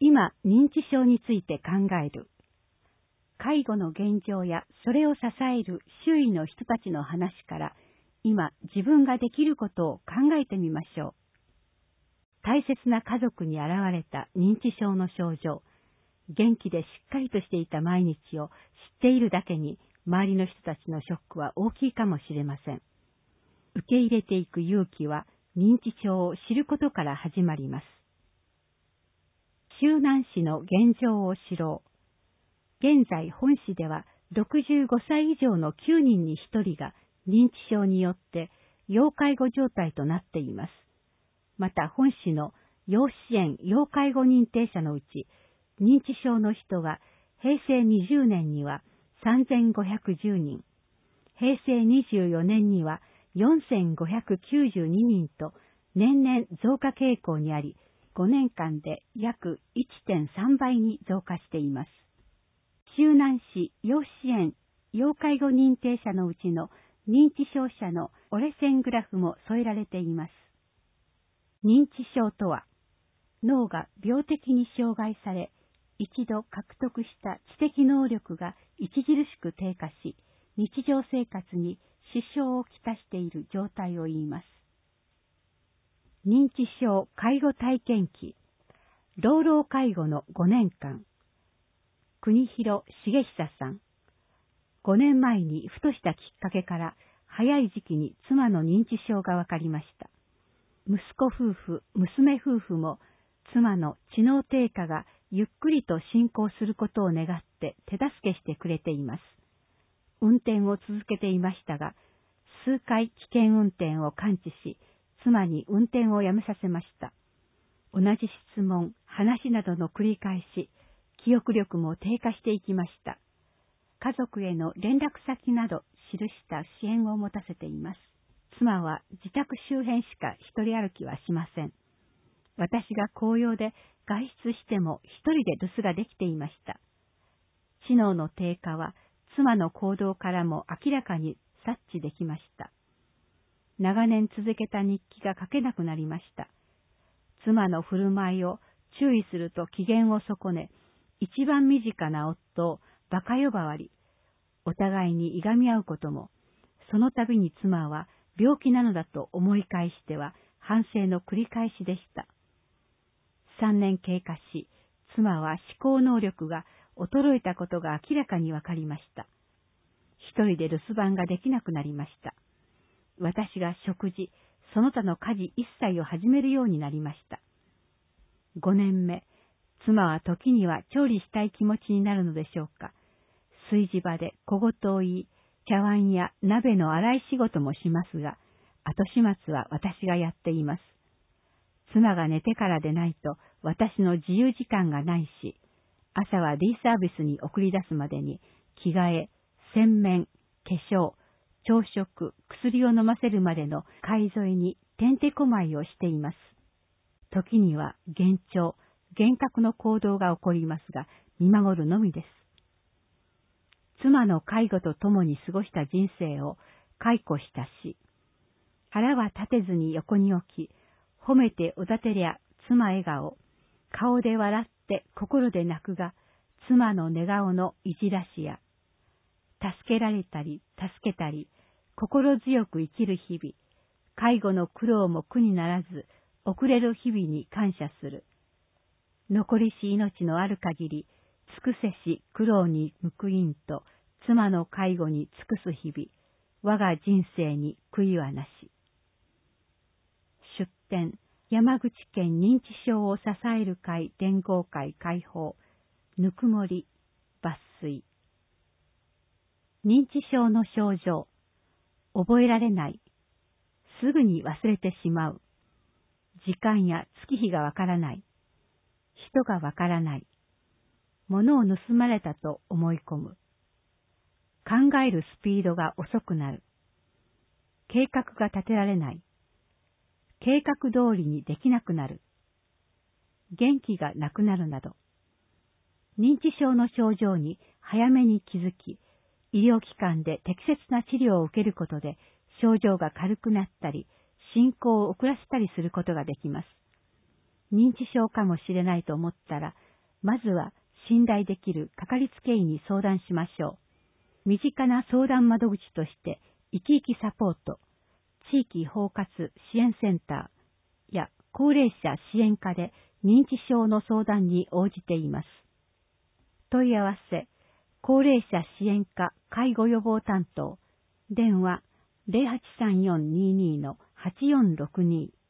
今、認知症について考える。介護の現状やそれを支える周囲の人たちの話から、今自分ができることを考えてみましょう。大切な家族に現れた認知症の症状、元気でしっかりとしていた毎日を知っているだけに、周りの人たちのショックは大きいかもしれません。受け入れていく勇気は認知症を知ることから始まります。周南市の現状を知ろう。現在本市では65歳以上の9人に1人が認知症によって要介護状態となっています。また本市の要支援・要介護認定者のうち、認知症の人は平成20年には3510人、平成24年には4592人と年々増加傾向にあり、5年間で約 1.3 倍に増加しています。周南市要支援・要介護認定者のうちの認知症者の折れ線グラフも添えられています。認知症とは、脳が病的に障害され、一度獲得した知的能力が著しく低下し、日常生活に支障をきたしている状態を言います。認知症介護体験記、老老介護の5年間。国広重久さん。5年前にふとしたきっかけから早い時期に妻の認知症がわかりました。息子夫婦、娘夫婦も妻の知能低下がゆっくりと進行することを願って手助けしてくれています。運転を続けていましたが、数回危険運転を感知し、妻に運転をやめさせました。同じ質問、話などの繰り返し、記憶力も低下していきました。家族への連絡先など記した支援を持たせています。妻は自宅周辺しか一人歩きはしません。私が公用で外出しても一人で留守ができていました。知能の低下は妻の行動からも明らかに察知できました。長年続けた日記が書けなくなりました。妻の振る舞いを注意すると機嫌を損ね、一番身近な夫を馬鹿呼ばわり、お互いにいがみ合うことも、その度に妻は病気なのだと思い返しては反省の繰り返しでした。3年経過し、妻は思考能力が衰えたことが明らかにわかりました。一人で留守番ができなくなりました。私が食事、その他の家事一切を始めるようになりました。5年目、妻は時には調理したい気持ちになるのでしょうか。炊事場で小言を言い、茶碗や鍋の洗い仕事もしますが、後始末は私がやっています。妻が寝てからでないと私の自由時間がないし、朝はデイサービスに送り出すまでに着替え、洗面、化粧、朝食、薬を飲ませるまでの介添えにてんてこまいをしています。時には幻聴、幻覚の行動が起こりますが、見守るのみです。妻の介護と共に過ごした人生を解雇したし、腹は立てずに横に置き、褒めておだてりゃ妻笑顔、顔で笑って心で泣くが、妻の寝顔のいじらしや、助けられたり助けたり、心強く生きる日々、介護の苦労も苦にならず、遅れる日々に感謝する。残りし命のある限り、尽くせし苦労に報いんと、妻の介護に尽くす日々、我が人生に悔いはなし。出典、山口県認知症を支える会連合会会報、ぬくもり、抜粋。認知症の症状、覚えられない、すぐに忘れてしまう、時間や月日がわからない、人がわからない、物を盗まれたと思い込む、考えるスピードが遅くなる、計画が立てられない、計画通りにできなくなる、元気がなくなるなど、認知症の症状に早めに気づき、医療機関で適切な治療を受けることで症状が軽くなったり、進行を遅らせたりすることができます。認知症かもしれないと思ったら、 まずは信頼できるかかりつけ医に相談しましょう。身近な相談窓口として、生き生きサポート、地域包括支援センターや高齢者支援課で認知症の相談に応じています。問い合わせ、高齢者支援課介護予防担当、電話 083422-8462